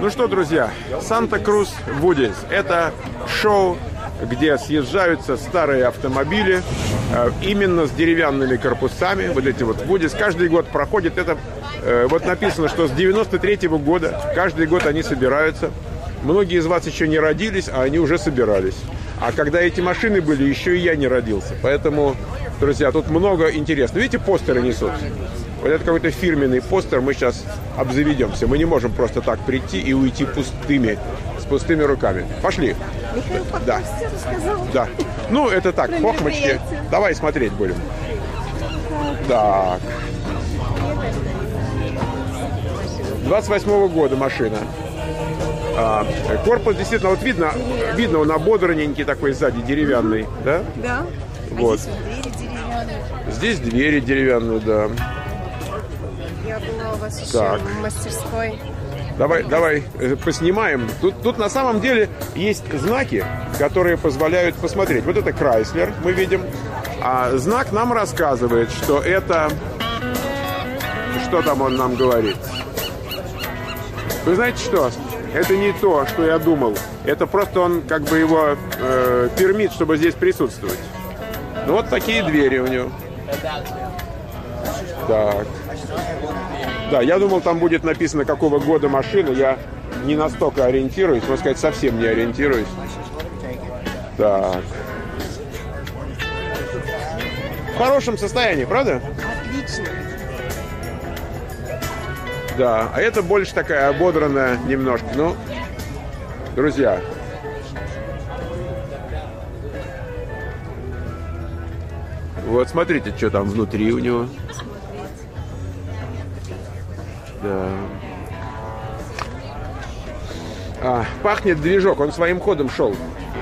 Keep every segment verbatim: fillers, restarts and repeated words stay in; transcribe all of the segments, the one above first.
Ну что, друзья, Санта-Крус Вудис – это шоу, где съезжаются старые автомобили, э, именно с деревянными корпусами, вот эти вот Вудис. Каждый год проходит это, э, вот написано, что с девяносто третьего года, каждый год они собираются. Многие из вас еще не родились, а они уже собирались. А когда эти машины были, еще и я не родился. Поэтому, друзья, тут много интересного. Видите, постеры несут? Вот это какой-то фирменный постер, мы сейчас обзаведемся. Мы не можем просто так прийти и уйти пустыми, с пустыми руками. Пошли. Михаил да. рассказал. Да. Ну, это так, хохмочки. Давай смотреть будем. Так. двадцать восьмого года машина. А, корпус действительно, вот видно, видно, он ободраненький такой сзади, деревянный, да? Да. Вот. А здесь вот двери деревянные. Здесь двери деревянные, да. Я была у вас еще Так. в мастерской. Давай, давай э, поснимаем. Тут, тут на самом деле есть знаки, которые позволяют посмотреть. Вот это Крайслер, мы видим. А знак нам рассказывает, что это... Что там он нам говорит? Вы знаете что? Это не то, что я думал. Это просто он, как бы, его э, пермит, чтобы здесь присутствовать. Ну, вот такие двери у него. Так. Да, я думал, там будет написано, какого года машина. Я не настолько ориентируюсь, можно сказать, совсем не ориентируюсь. Так. В хорошем состоянии, правда? Отлично. Да, а это больше такая ободранная немножко. Ну, друзья. Вот, смотрите, что там внутри у него. Да. А, пахнет движок, он своим ходом шел.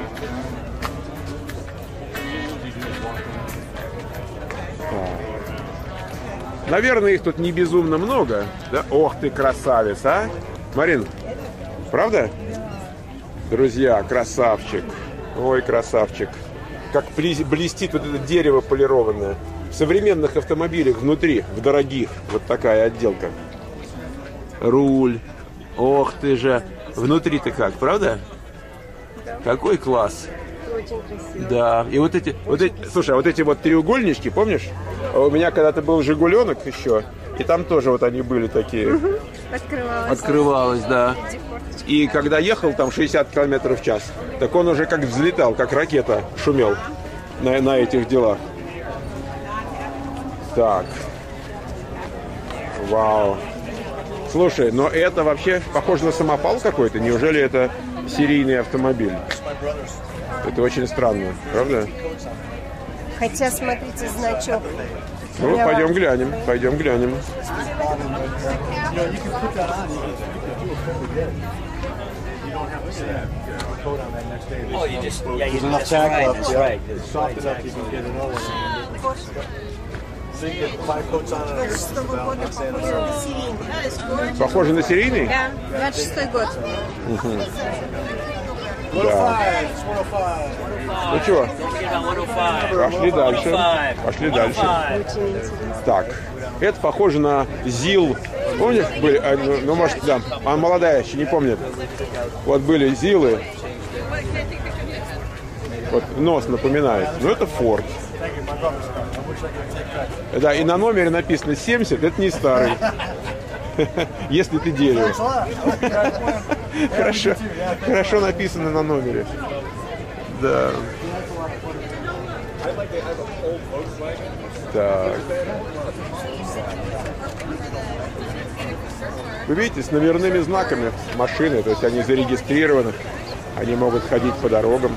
Наверное, их тут не безумно много. Да? Ох ты, красавец, а? Марин, правда? Друзья, красавчик. Ой, красавчик. Как блестит вот это дерево полированное. В современных автомобилях внутри, в дорогих, вот такая отделка. Руль. Ох ты же. Внутри-то как, правда? Да. Какой класс. Очень красиво. Да. И вот эти, вот эти, слушай, а вот эти вот треугольнички, помнишь? У меня когда-то был Жигуленок еще, и там тоже вот они были такие. Угу. Открывалось. Открывалось, да. И когда ехал там шестьдесят километров в час, так он уже как взлетал, как ракета шумел на, на этих делах. Так. Вау. Слушай, но это вообще похоже на самопал какой-то. Неужели это серийный автомобиль? Это очень странно, правда? Хотя, смотрите, значок. Ну, пойдем глянем, пойдем глянем. двадцать шестого года похоже на серийный. Похоже на серийный? Да, двадцать шестой год. Угу. Да. Ну что, пошли дальше. Пошли дальше. Очень интересно. Так, это похоже на ЗИЛ. Помнишь, были, а, ну, ну, может, да, она молодая еще, не помнит. Вот были ЗИЛы. Вот нос напоминает. Ну, это Форд. Да, и на номере написано семьдесят, это не старый. Если ты дерево. Хорошо, хорошо написано на номере. Да. Так. Вы видите, с номерными знаками машины, то есть они зарегистрированы, они могут ходить по дорогам.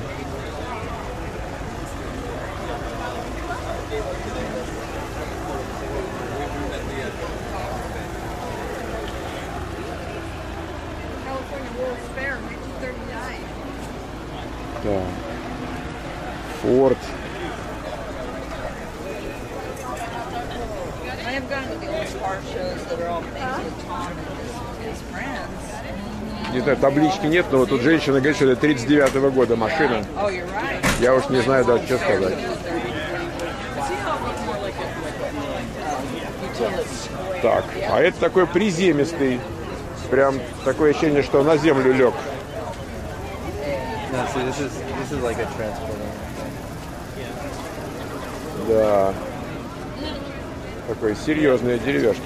Да. Форд. Не знаю, таблички нет, но вот тут женщина говорит, что это тридцать девятого года машина. Я уж не знаю даже, что сказать. Так, а это такой приземистый Прям такое ощущение, что на землю лег. No, see, this is this is like a transporter. Да. Такой серьезная деревяшка.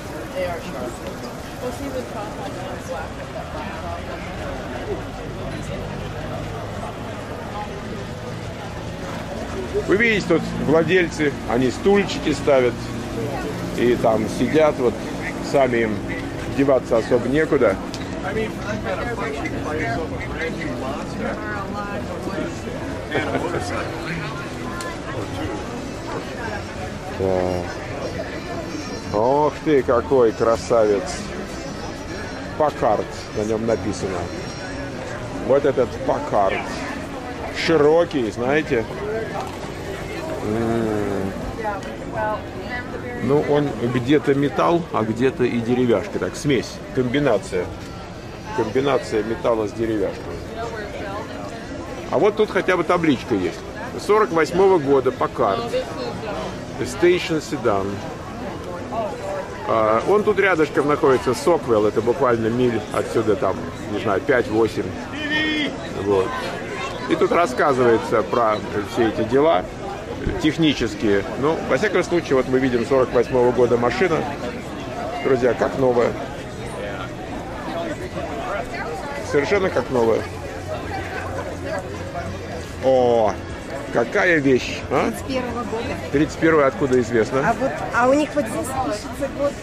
Вы видите, тут владельцы, они стульчики ставят и там сидят, вот сами им деваться особо некуда. Да. Ох ты, какой красавец. Паккард, на нем написано. Вот этот Паккард. Широкий, знаете. М-м. Ну, он где-то металл, а где-то и деревяшка. Так, смесь, комбинация. Комбинация металла с деревяшкой. А вот тут хотя бы табличка есть. сорок восьмого года Паккард. Station Sedan. Uh, он тут рядышком находится, Соквелл, это буквально миль отсюда, там, не знаю, пять-восемь. Вот. И тут рассказывается про все эти дела технические. Ну, во всяком случае, вот мы видим сорок восьмого года машина. Друзья, как новая. Совершенно как новая. О, какая вещь, а? тридцать первого года. тридцать первого откуда известно? А вот, а у них вот здесь пишется год.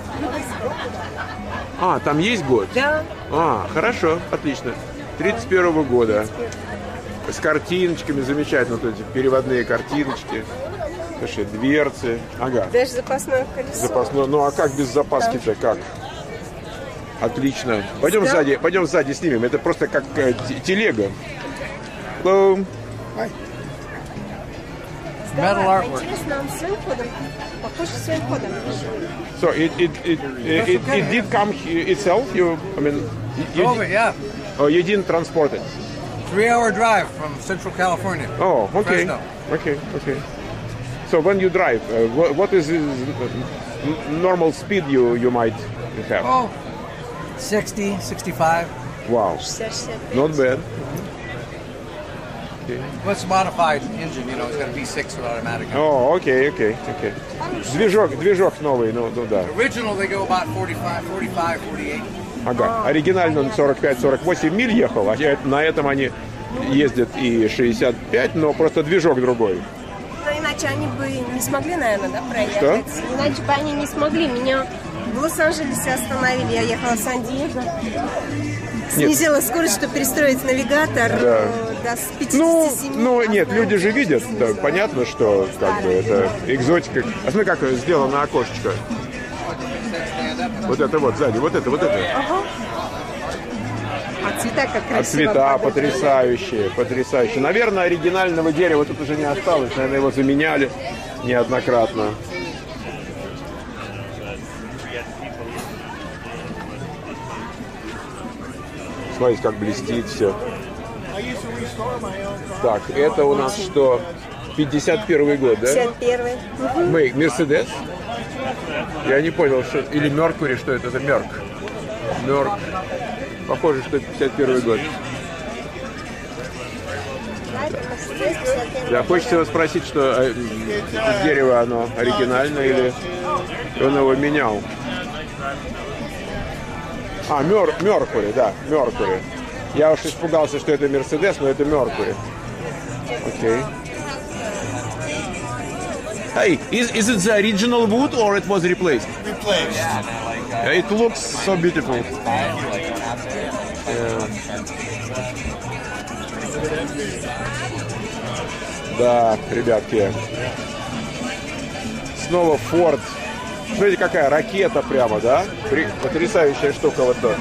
А, там есть год? Да. А, хорошо, отлично. тридцать первого года. С картиночками, замечательно, вот эти переводные картиночки. Слушай, дверцы. Ага. Даже запасное колесо. Запасное. Ну а как без запаски-то, как? Отлично. Пойдем Да. сзади, пойдем сзади снимем. Это просто как э, т- телега. Hello. Metal Да, artwork. интересно, он своим ходом. Похож своим ходом. So it it it it, it, it did come he- itself. You, I mean, you, Drove it, yeah. oh, you didn't transport it. Three-hour drive from Central California. Oh, okay, Fresno. okay, okay. So when you drive, uh, what, what is the n- normal speed you you might have? Oh, sixty, sixty-five. Wow, шестьдесят шестьдесят пять. not bad. What's a modified engine? You know, it's got a V six with automatic. Oh, okay, okay, okay. Движок, движок новый, ну, ну да. Original, they go about forty-five, forty-five, forty-eight. Ага. Оригинально он сорок пять сорок восемь миль ехал, а я- на этом они ездят и шестьдесят пять, но просто движок другой. Но иначе они бы не смогли, наверное, да, проехать. Что? Иначе бы они не смогли. Меня в Лос-Анджелесе остановили, я ехала в Сан-Диего. Снизила скорость, чтобы перестроить навигатор Да. э, до пятидесяти Ну, семи. ну нет, люди же видят, да, понятно, что как бы это экзотика. А смотри, как сделано окошечко. Вот это вот сзади, вот это, вот это. А цвета как А красиво. цвета подобраны. потрясающие, потрясающие. Наверное, оригинального дерева тут уже не осталось. Наверное, его заменяли неоднократно. Смотрите, как блестит все. Так, это у нас что? пятьдесят первый год, да? пятьдесят первый. Мэй, Мерседес? Я не понял, что... Или Меркури, что это за Мерк? Мерк. Похоже, что это пятьдесят первый год. Да, хочется его спросить, что э, дерево, оно оригинальное или он его менял? А, Мер, Меркури, да, Меркури. Я уж испугался, что это Мерседес, но это Меркури. Окей. Hey, is, is it the original wood or it was replaced? Replaced. It looks so beautiful. Yeah. Да, ребятки. Снова Ford. Смотрите, какая ракета прямо, да? При- Потрясающая штука вот тут.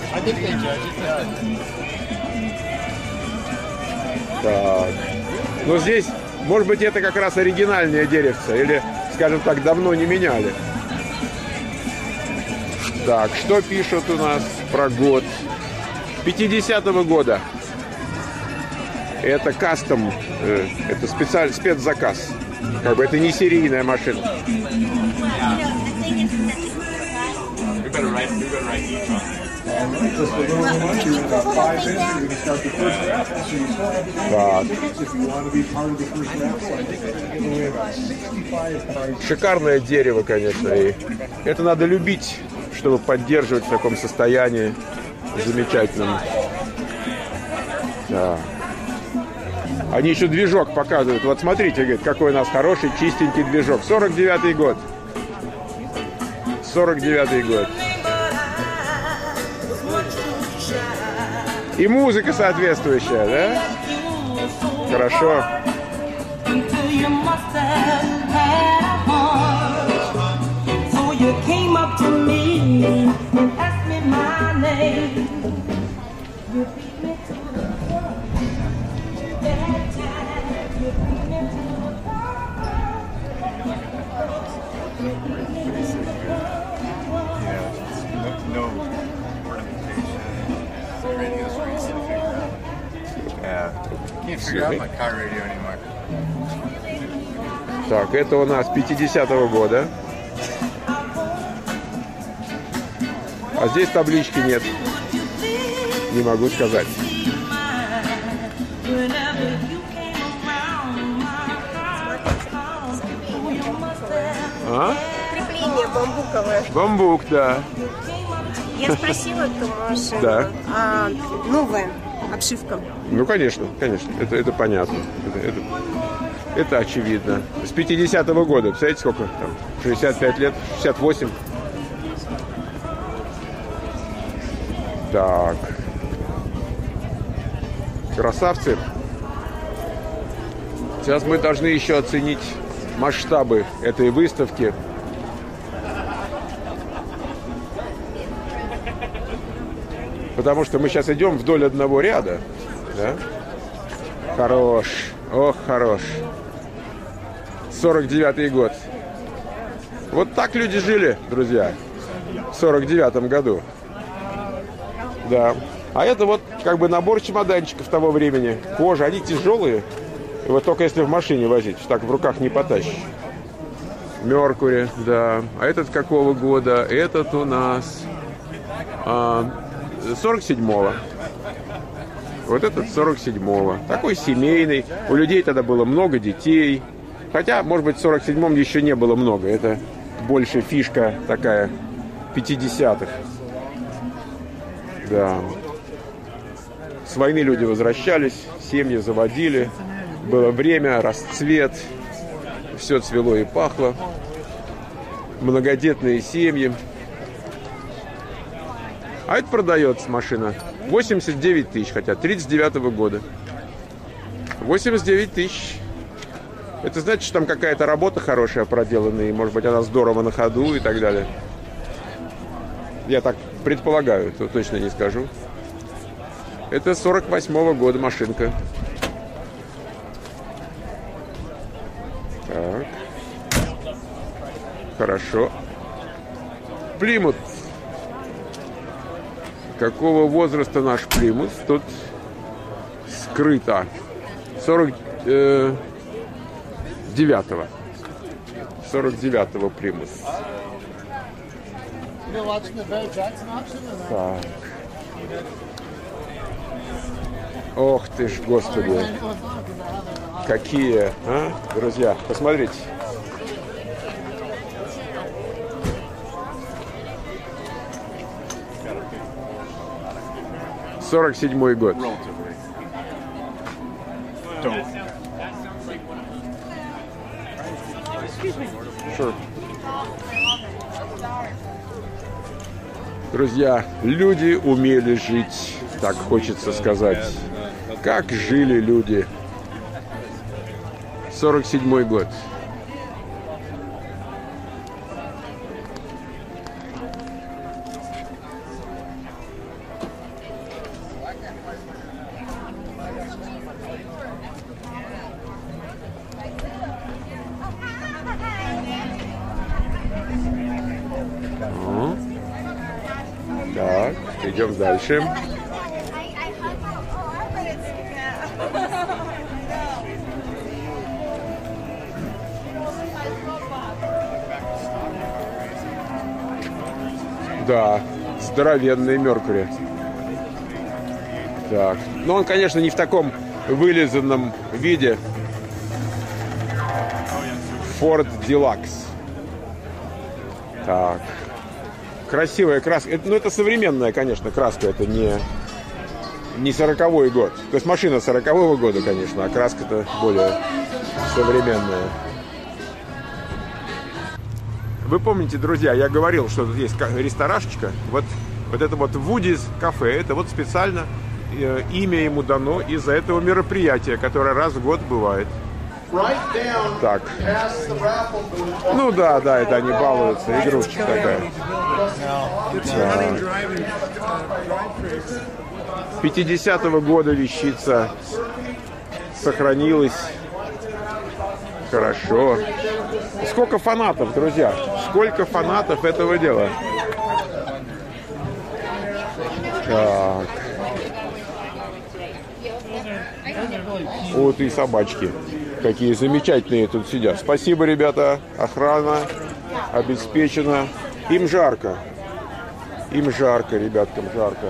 Так. Ну здесь, может быть, это как раз оригинальное деревце. Или, скажем так, давно не меняли. Так, что пишут у нас про год? пятидесятого года. Это кастом, э, это специальный спецзаказ. Как бы это не серийная машина. We better write, we better write each on there. Так. Шикарное дерево, конечно. И это надо любить, чтобы поддерживать в таком состоянии замечательном. Да. Они еще движок показывают. Вот смотрите, говорит, какой у нас хороший, чистенький движок. сорок девятый год. сорок девятый год. И музыка соответствующая, да? Хорошо. Так, это у нас пятидесятого года. А здесь таблички нет. Не могу сказать. А? Крепление бамбуковое. Бамбук, да. Я спросила эту машину. Да. А, новая обшивка. Ну, конечно, конечно. Это, это понятно. Это, это, это очевидно. С пятидесятого года. Представляете, сколько там? шестьдесят пять лет? шестьдесят восемь. Так. Красавцы. Сейчас мы должны еще оценить масштабы этой выставки. Потому что мы сейчас идем вдоль одного ряда. Да? Хорош. Ох, хорош. сорок девятый год. Вот так люди жили, друзья. В сорок девятом году. Да. А это вот как бы набор чемоданчиков того времени. Кожа, они тяжелые. И вот только если в машине возить, так в руках не потащишь. Меркури, да. А этот какого года? Этот у нас а, сорок седьмого. Вот этот сорок седьмого. Такой семейный. У людей тогда было много детей. Хотя, может быть, в сорок седьмом еще не было много. Это больше фишка такая пятидесятых. Да. С войны люди возвращались, семьи заводили. Было время, расцвет. Все цвело и пахло. Многодетные семьи. А это продается машина. восемьдесят девять тысяч, хотя тридцать девятого года. восемьдесят девять тысяч. Это значит, что там какая-то работа хорошая проделана, и, может быть, она здорово на ходу и так далее. Я так предполагаю, то точно не скажу. Это сорок восьмого года машинка. Так. Хорошо. Плимут. Какого возраста наш Плимут? Тут скрыто. сорок девятого. сорок девятого Примус. Так. Ох ты ж, Господи. Какие, а? Друзья, посмотрите. сорок седьмой год. Sure. Друзья, люди умели жить, так хочется сказать. Как жили люди. сорок седьмой год. Так, идем дальше. Да, Здоровенный Меркури. Так. Но он, конечно, не в таком вылизанном виде. Ford Deluxe. Так. Красивая краска. Это, ну, это современная, конечно, краска. Это не, не сороковой год. То есть машина сорокового года, конечно, а краска-то более современная. Вы помните, друзья, я говорил, что тут есть ресторанчика. Вот, вот это вот Woody's кафе. Это вот специально э, имя ему дано из-за этого мероприятия, которое раз в год бывает. Так. Ну да, да, это они балуются. Игрушечка такая. Да. пятидесятого года вещица сохранилась. Хорошо. Сколько фанатов, друзья? Сколько фанатов этого дела? Так. Вот и собачки. Какие замечательные тут сидят. Спасибо, ребята. Охрана обеспечена. Им жарко. Им жарко, ребяткам жарко.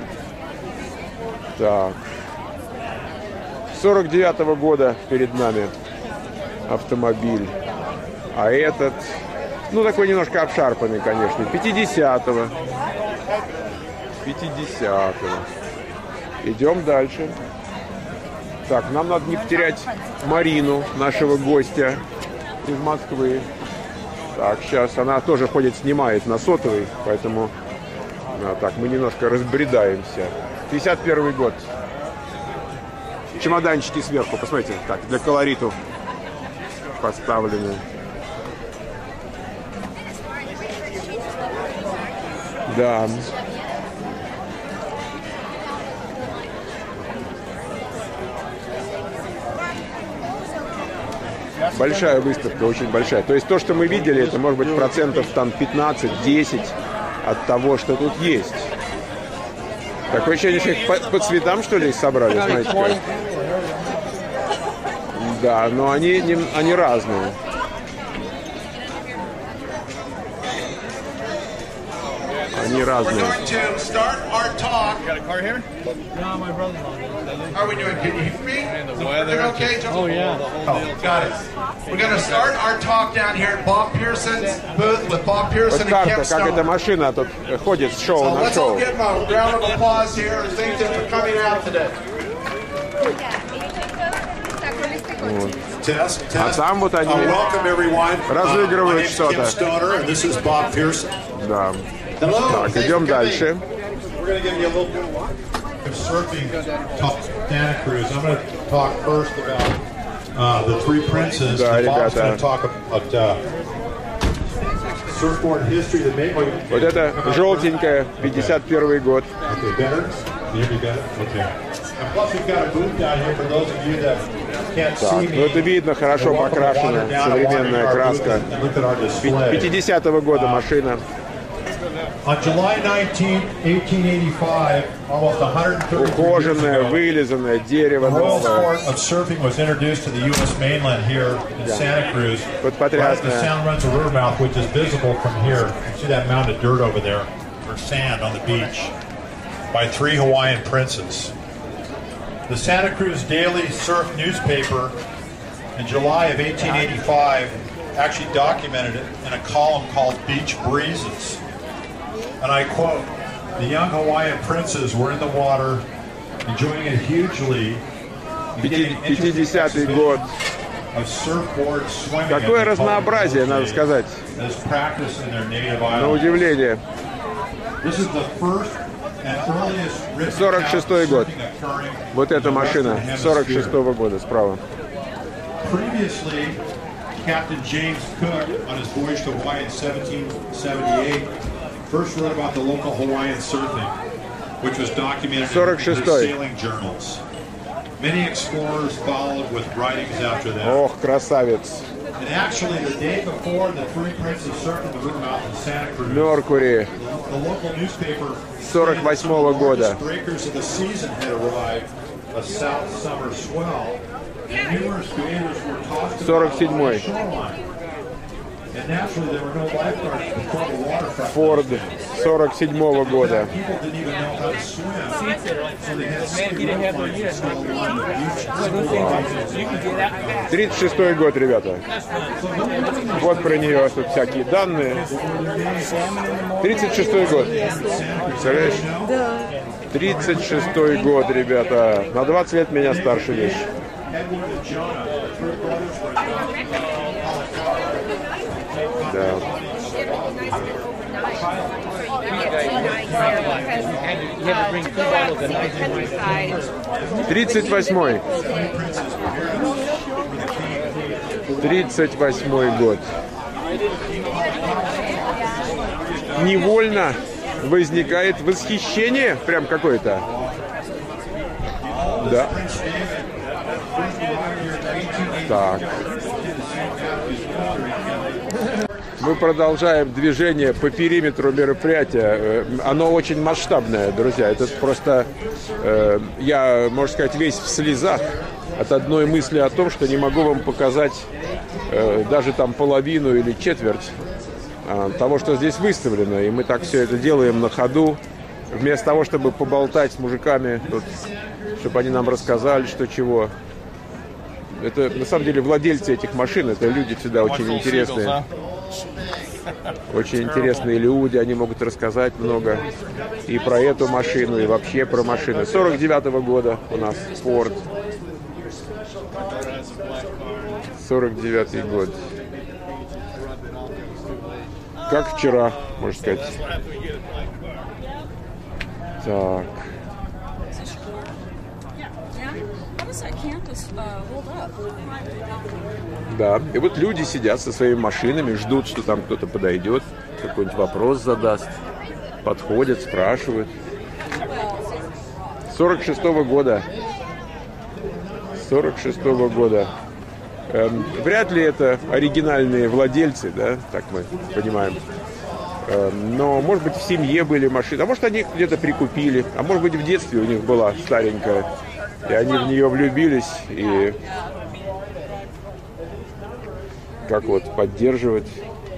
Так. сорок девятого года перед нами автомобиль. А этот, ну, такой немножко обшарпанный, конечно. пятидесятого. пятидесятого. Идем дальше. Так, нам надо не потерять Марину, нашего гостя из Москвы. Так, сейчас она тоже ходит, снимает на сотовый, поэтому а, так, мы немножко разбредаемся. пятьдесят первый год. Чемоданчики сверху, посмотрите, так, для колориту поставлены. Да. Большая выставка, очень большая. То есть то, что мы видели, это может быть процентов там пятнадцать-десять от того, что тут есть. Такое ощущение, что их по, по цветам, что ли, собрали, знаете как? Да, но они, не, они разные. Они разные. How are we doing? Can you hear me? The weather. Okay, oh, yeah. Oh, got it. We're going to start our talk down here at Bob Pearson's booth with Bob Pearson and Kim Stone. Как эта машина тут ходит с шоу на шоу. So let's all give them a round of applause here and thank them for coming out today. Test, test. А там вот они разыгрывают что-то. Да. Так, идем дальше. Surfing Santa Cruz. I'm going to talk first about uh, the Three Princes. Да, Bob's going ребята. to talk about uh, surfboard history. The main. Вот это желтенькое, пятьдесят первый год. Okay, better. Here we go. Okay. And plus, we've got a booth down here for those of you that can't see Так, ну это видно, хорошо покрашена, современная краска. пятидесятого года машина. On July nineteenth, eighteen eighty-five, almost one hundred thirty years Ухоженное, ago, вылизанное, дерево the Royal новое. sport of surfing was introduced to the U S mainland here in Santa Cruz, right at the San Lorenzo River mouth, which is visible from here. You see that mound of dirt over there, or sand on the beach, by three Hawaiian princes. The Santa Cruz Daily Surf newspaper in July of eighteen eighty-five actually documented it in a column called Beach Breezes. And I quote, the young Hawaiian princes were in the water, enjoying it hugely. пятидесятый год. Какое разнообразие, надо сказать. На удивление. сорок шестой год. Вот эта машина сорок шестого года справа. Captain James Cook, on his voyage to Hawaii in seventeen seventy-eight, first wrote about the local Hawaiian surfing, which was documented in his sailing journals. Many explorers followed with writings after that. Ох, красавец. And actually, the day before the Three Princes surfed in the River Mouth in Santa Cruz, Меркури the local newspaper сорок восьмого года. breakers of the season had arrived, a south summer swell, and numerous gators were tossed сорок седьмой. Форд сорок седьмого года. тридцать шестой год, ребята. Вот про нее тут всякие данные. тридцать шестой год. Представляешь? Да. тридцать шестой год, ребята. На двадцать лет меня старше лишь. Да. тридцать восьмой. тридцать восьмой год. Невольно возникает восхищение прям какое-то. Да. Так. Мы продолжаем движение по периметру мероприятия. Оно очень масштабное, друзья. Это просто, э, я, можно сказать, весь в слезах от одной мысли о том, что не могу вам показать э, даже там половину или четверть э, того, что здесь выставлено. И мы так все это делаем на ходу. Вместо того, чтобы поболтать с мужиками, тут, чтобы они нам рассказали, что чего. Это, на самом деле, владельцы этих машин, это люди всегда очень интересные. Очень интересные люди, они могут рассказать много и про эту машину, и вообще про машины. сорок девятого года у нас Ford. сорок девятый год. Как вчера, можно сказать. Так. Да, и вот люди сидят со своими машинами, ждут, что там кто-то подойдет, какой-нибудь вопрос задаст, подходят, спрашивают. сорок шестого года. сорок шестого года. Эм, вряд ли это оригинальные владельцы, да, так мы понимаем. Эм, но, может быть, в семье были машины, а может, они их где-то прикупили, а может быть, в детстве у них была старенькая, и они в нее влюбились, и как вот поддерживать.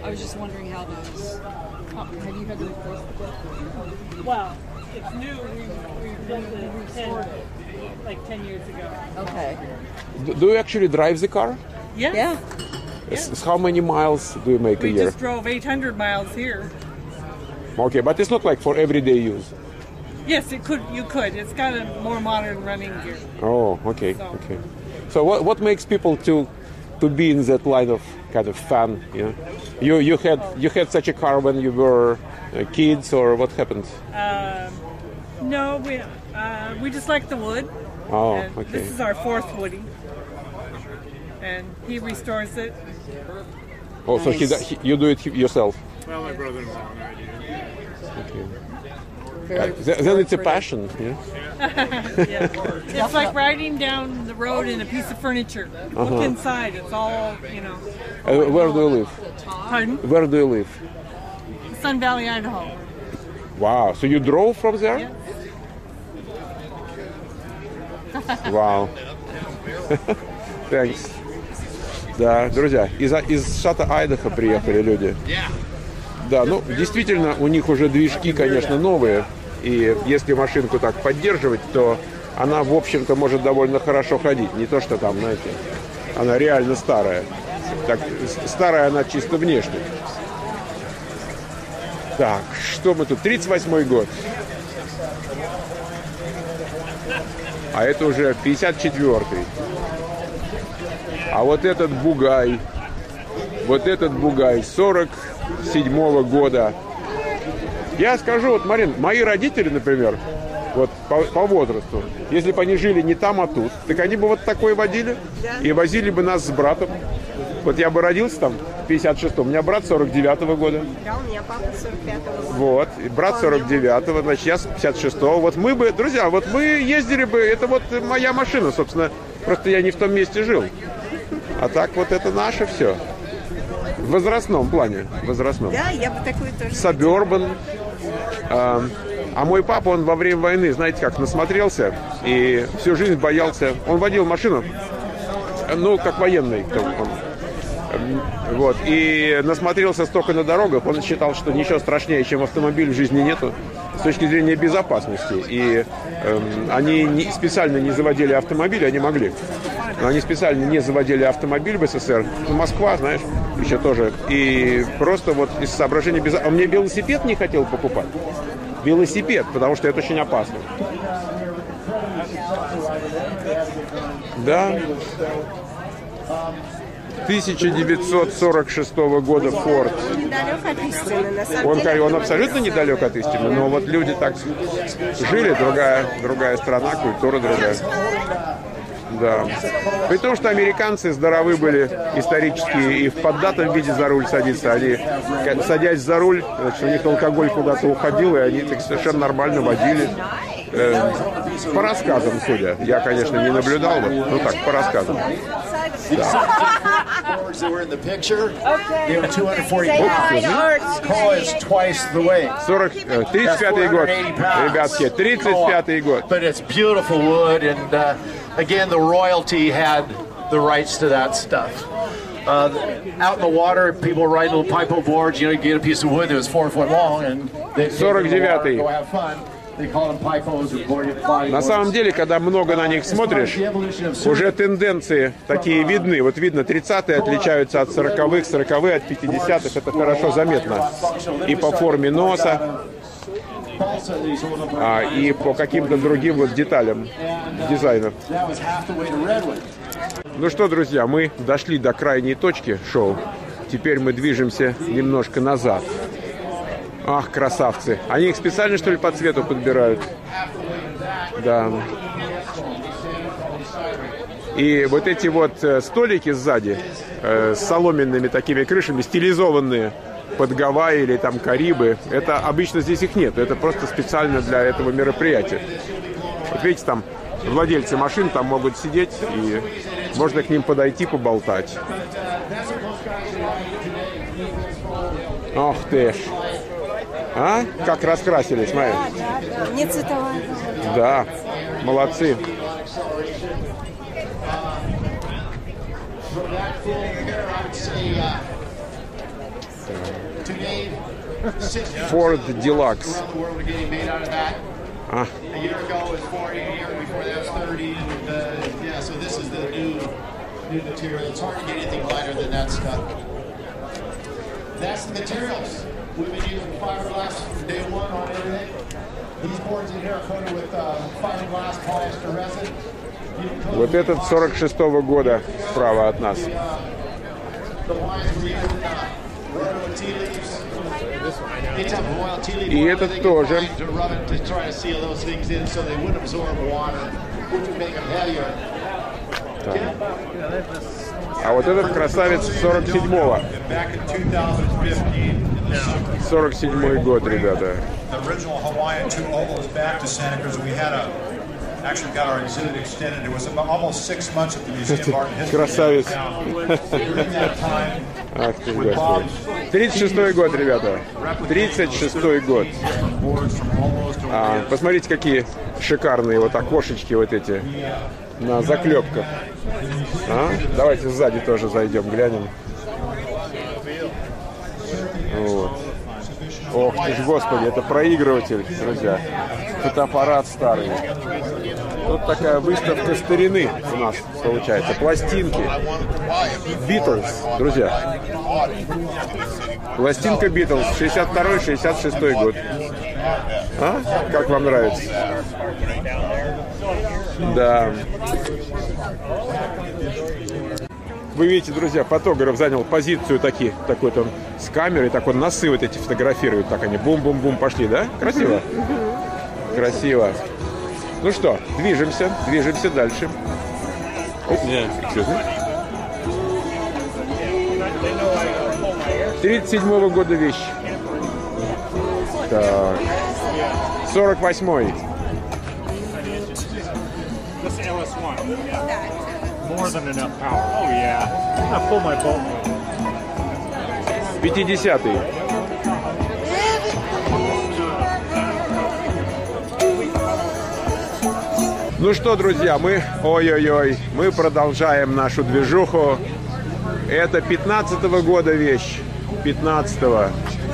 Do you actually drive the car? Yeah. Yeah. S- How many miles do you make a We year? just drove eight hundred miles here. Okay, but it's not like for everyday use. Yes, it could. You could. It's got a more modern running gear. Oh, okay, okay. So what what makes people to to be in that line of kind of fun? You know, you you had you had such a car when you were uh, kids, or what happened? Um, no, we uh, we just like the wood. Oh, And okay. This is our fourth Woody, and he restores it. Oh, so he, he you do it yourself? Well, my brother-in-law and I do. Okay. Uh, th- then it's a passion, yeah. Yeah. It's like riding down the road in a piece of furniture. Uh-huh. Look inside; it's all you know. Uh, where do you live? Pardon? Where do you live? Sun Valley, Idaho. Wow. So you drove from there? Yeah. Вау. Thanks. Да, друзья, из, из штата Айдахо приехали люди. Да, ну, действительно, у них уже движки, конечно, новые. И если машинку так поддерживать, то она, в общем-то, может довольно хорошо ходить. Не то, что там, знаете, она реально старая. Так, старая она чисто внешне. Так, что мы тут? тридцать восьмой год. А это уже пятьдесят четвёртый. А вот этот бугай, вот этот бугай сорок седьмого года. Я скажу, вот, Марин, мои родители, например, вот по, по возрасту, если бы они жили не там, а тут, так они бы вот такой водили, да, и возили бы нас с братом. Вот я бы родился там в пятьдесят шестом, у меня брат сорок девятого года. Да, у меня папа сорок пятого. Вот, и брат сорок девятого, значит, я с пятьдесят шестого. Вот мы бы, друзья, вот мы ездили бы, это вот моя машина, собственно, просто я не в том месте жил. А так вот это наше все. В возрастном плане, в возрастном. Да, я бы такую тоже. Suburban. А, а мой папа, он во время войны, знаете как, насмотрелся и всю жизнь боялся. Он водил машину, ну, как военный. Он, Вот. И насмотрелся столько на дорогах, он считал, что ничего страшнее, чем автомобиль, в жизни нету с точки зрения безопасности. И эм, они не, специально не заводили автомобили, они могли. Но они специально не заводили автомобиль в СССР. Ну, Москва, знаешь, еще тоже. И просто вот из соображений безопасности. Он мне велосипед не хотел покупать. Велосипед, потому что это очень опасно. Да. тысяча девятьсот сорок шестого года Форд. Недалек от истины, на самом Он, деле. он абсолютно недалек от истины, но вот люди так жили, другая, другая страна, культура другая. Да. При том, что американцы здоровы были исторически и в поддатом виде за руль садиться. Они, садясь за руль, значит, у них алкоголь куда-то уходил, и они так совершенно нормально водили. Э, по рассказам, судя. Я, конечно, не наблюдал, но так, по рассказам. Да. сорок, тридцать пятый год, ребятки, тридцать пятый год. Again, the royalty had the rights to that stuff. Uh, out in the water, people ride little pipo boards. You know, you get a piece of wood that was four foot long, and they сорок девятый. go have fun. They call them pipos or board body. На самом деле, когда много на них смотришь, уже тенденции такие видны. Вот видно, тридцатые отличаются от сороковых, сороковые от пятидесятых. Это хорошо заметно. И по форме носа, а, и по каким-то другим вот деталям дизайна. Ну что, друзья, мы дошли до крайней точки шоу. Теперь мы движемся немножко назад. Ах, красавцы. Они их специально, что ли, по цвету подбирают? Да. И вот эти вот столики сзади э, с соломенными такими крышами, стилизованные под Гавайи или там Карибы, это обычно здесь их нет. Это просто специально для этого мероприятия. Вот видите, там владельцы машин там могут сидеть, и можно к ним подойти, поболтать. Ох ты ж. А? Как раскрасились, смотри. Не цветовая. Да, молодцы. Ford Deluxe. А. We've been using fiberglass from day one on everything. These boards in here are coated with uh, fiberglass polyester resin. Вот этот сорок шестого года справа от нас. И этот тоже. Так. А вот этот красавец сорок седьмого. сорок седьмой год, ребята. Красавец. Ах ты, Господи. тридцать шестой год, ребята. тридцать шестой год. А, посмотрите, какие шикарные вот окошечки вот эти на заклепках. А? Давайте сзади тоже зайдем, глянем. Вот. Ох ты ж, Господи, это проигрыватель, друзья. Фотоаппарат старый. Вот такая выставка старины у нас получается. Пластинки. Битлз, друзья. Пластинка Битлз, шестьдесят второй шестьдесят шестой год. А? Как вам нравится? Да. Вы видите, друзья, фотограф занял позицию таки, такой там с камерой, так он носы вот эти фотографирует, так они бум-бум-бум пошли, да? Красиво? Красиво. Ну что, движемся, движемся дальше. тридцать седьмого года вещь. Так. сорок восьмой. More than enough power. Oh yeah. I pull my boat. пятидесятый. Ну что, друзья, мы, ой-ой-ой, мы продолжаем нашу движуху. Это пятнадцатого года вещь. пятнадцатого.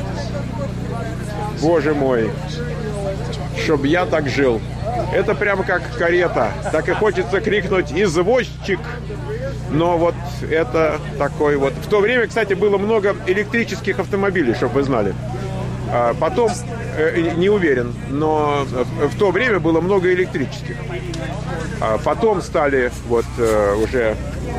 Боже мой. Чтоб я так жил. Это прямо как карета. Так и хочется крикнуть «Извозчик!». Но вот это такой вот... В то время, кстати, было много электрических автомобилей, чтобы вы знали. А потом, э, не уверен, но в то время было много электрических. А потом стали вот э, уже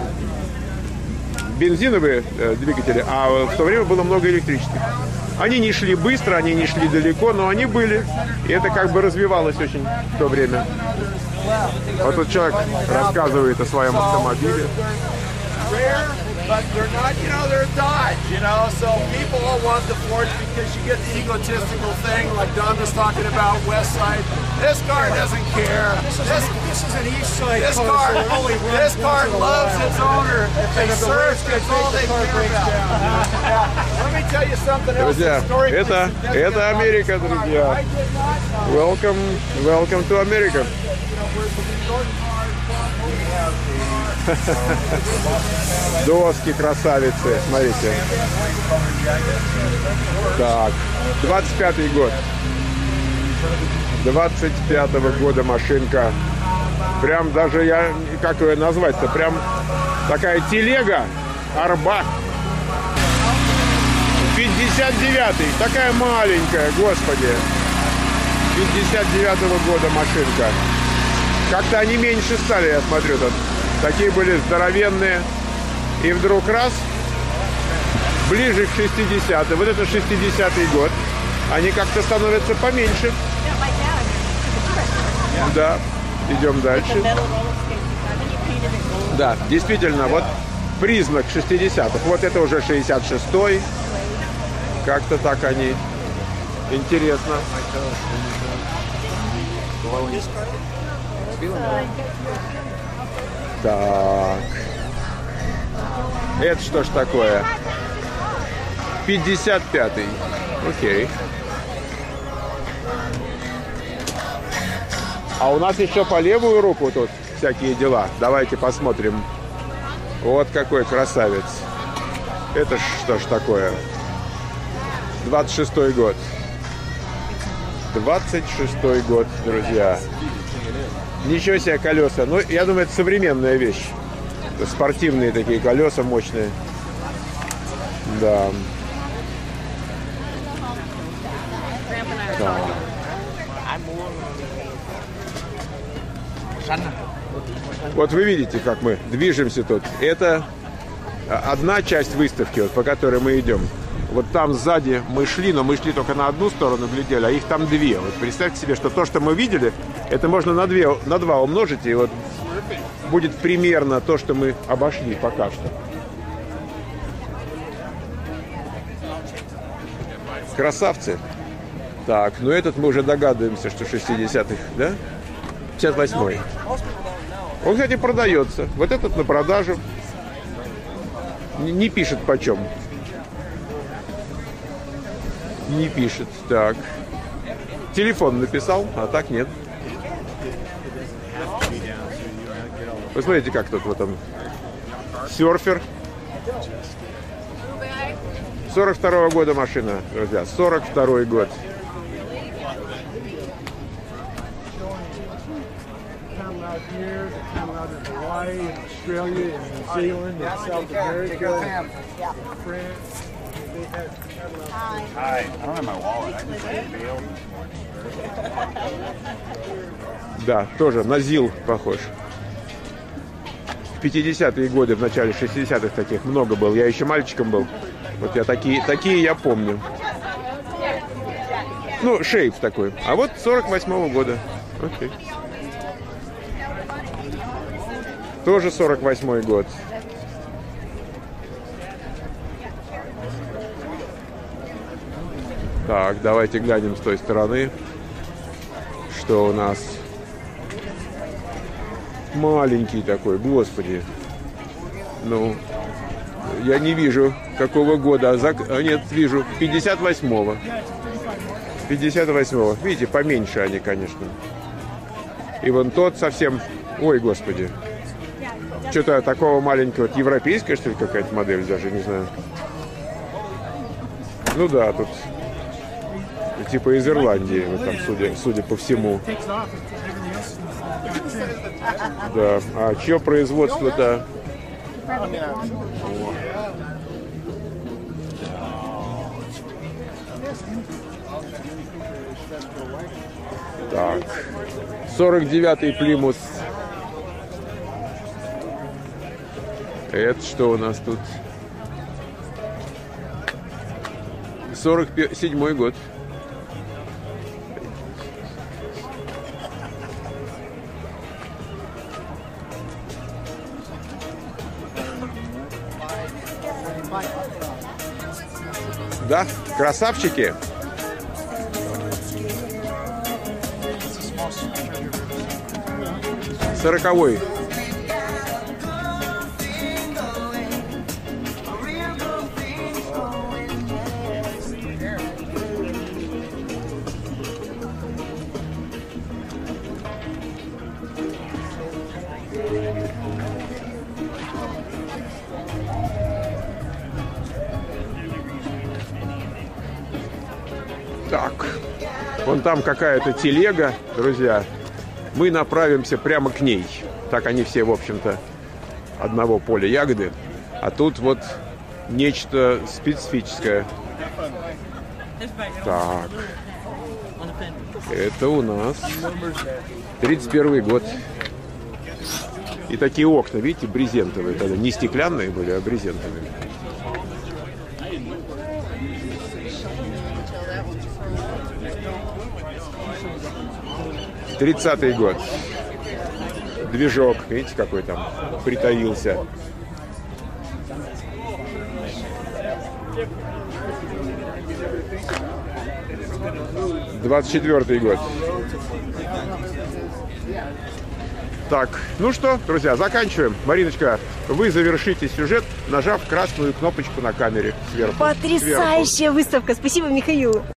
бензиновые э, двигатели, а в то время было много электрических. Они не шли быстро, они не шли далеко, но они были. И это как бы развивалось очень в то время. Вот тут человек рассказывает о своем автомобиле. But they're not, you know, they're Dodge, you know, so people all want the Fords because you get the egotistical thing like Don was talking about, West Side. This car doesn't care. This is, this, this is an East Side this car. car only this car loves its owner. If they serve, that's all they care about. Let me tell you something else. Друзья, это, это Америка, друзья. Welcome, welcome to America. Доски красавицы, смотрите. Так, двадцать пятый год. двадцать пятого года машинка. Прям даже я, как ее назвать-то, прям такая телега, арба. пятьдесят девятый, такая маленькая, господи. пятьдесят девятого года машинка. Как-то они меньше стали, я смотрю, тут. Такие были здоровенные. И вдруг раз, ближе к шестидесятым, вот это шестидесятый год, они как-то становятся поменьше. Да, идем дальше. Да, действительно, вот признак шестидесятых. Вот это уже шестьдесят шестой. Как-то так они. Интересно. Так. Это что ж такое? пятьдесят пятый. Окей. А у нас еще по левую руку тут всякие дела. Давайте посмотрим. Вот какой красавец. Это что ж такое? двадцать шестой год. двадцать шестой год, друзья. Ничего себе колеса. Ну, я думаю, это современная вещь. Спортивные такие колеса мощные. Да. Да. Вот вы видите, как мы движемся тут. Это одна часть выставки, вот, по которой мы идем. Вот там сзади мы шли, но мы шли только на одну сторону, глядели, а их там две. Вот представьте себе, что то, что мы видели, это можно на, две, на два умножить, и вот будет примерно то, что мы обошли пока что. Красавцы. Так, ну этот мы уже догадываемся, что шестидесятых, да? пятьдесят восьмой. Он, кстати, продается. Вот этот на продажу. Не пишет почем. Не пишет. Так. Телефон написал, а так нет. Посмотрите, как тут вот он. Серфер. сорок второго года машина, друзья. сорок второй год. Да, тоже на ЗИЛ похож. В пятидесятые годы, в начале шестидесятых таких много было. Я еще мальчиком был. Вот я такие, такие я помню. Ну, шейп такой. А вот сорок восьмого года. Окей. Тоже сорок восьмой год. Так, давайте глянем с той стороны, что у нас. Маленький такой, господи. Ну, я не вижу, какого года. А, зак... а нет, вижу, пятьдесят восьмого. пятьдесят восьмого. Видите, поменьше они, конечно. И вон тот совсем... Ой, господи. Что-то такого маленького, вот европейская, что ли, какая-то модель, даже не знаю. Ну да, тут типа из Ирландии, вот там, судя, судя по всему. Да, а чье производство-то? Так, сорок девятый Плимут. Это что у нас тут? сорок седьмой год. Да, красавчики. Сороковой. Так, вон там какая-то телега, друзья. Мы направимся прямо к ней. Так они все, в общем-то, одного поля ягоды. А тут вот нечто специфическое. Так, это у нас тридцать первый год. И такие окна, видите, брезентовые. Тогда не стеклянные были, а брезентовые. тридцатый год. Движок, видите, какой там притаился. двадцать четвёртый год. Так, ну что, друзья, заканчиваем. Мариночка, вы завершите сюжет, нажав красную кнопочку на камере сверху. Потрясающая сверху. выставка. Спасибо, Михаил.